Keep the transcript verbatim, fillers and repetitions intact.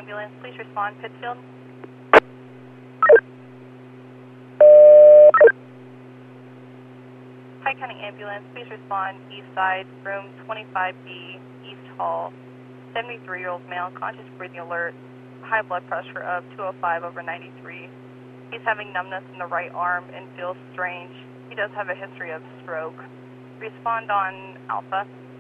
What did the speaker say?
ambulance, please respond, Pittsfield. Pike County ambulance, please respond, east side, room twenty-five B, East Hall. seventy-three-year-old male, conscious breathing alert, high blood pressure of two oh five over ninety-three. He's having numbness in the right arm and feels strange. He does have a history of stroke. Respond on Alpha.